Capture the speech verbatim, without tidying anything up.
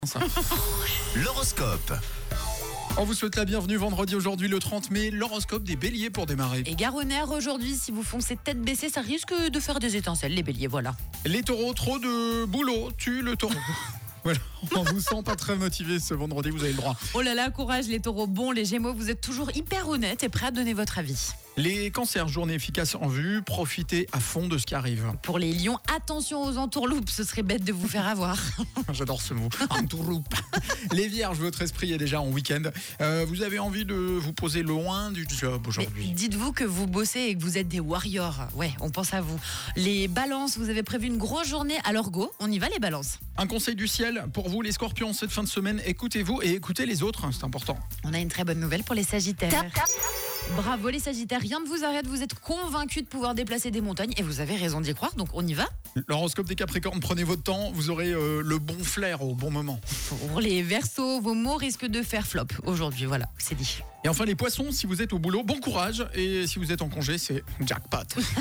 Ça. L'horoscope. On vous souhaite la bienvenue vendredi, aujourd'hui le trente mai, l'horoscope des béliers pour démarrer. Et Garonnaire, aujourd'hui, si vous foncez tête baissée, ça risque de faire des étincelles, les béliers, voilà. Les taureaux, trop de boulot, tue le taureau. Voilà, on vous sent pas très motivé ce vendredi, vous avez le droit. Oh là là, courage les taureaux. Bon, les gémeaux, vous êtes toujours hyper honnêtes et prêts à donner votre avis. Les cancers, journée efficace en vue, profitez à fond de ce qui arrive. Pour les lions, attention aux entourloupes, ce serait bête de vous faire avoir. J'adore ce mot, entourloupe. Les vierges, votre esprit est déjà en week-end. Euh, vous avez envie de vous poser loin du job Mais aujourd'hui. dites-vous que vous bossez et que vous êtes des warriors. Ouais, on pense à vous. Les balances, vous avez prévu une grosse journée, alors go, on y va les balances. Un conseil du ciel pour vous les scorpions cette fin de semaine, écoutez-vous et écoutez les autres, c'est important. On a une très bonne nouvelle pour les sagittaires. Bravo les sagittaires, rien ne vous arrête, vous êtes convaincus de pouvoir déplacer des montagnes et vous avez raison d'y croire, donc on y va. L'horoscope des capricornes, prenez votre temps, vous aurez euh, le bon flair au bon moment. Pour les verseaux, vos mots risquent de faire flop aujourd'hui, voilà, c'est dit. Et enfin les poissons, si vous êtes au boulot, bon courage, et si vous êtes en congé, c'est jackpot.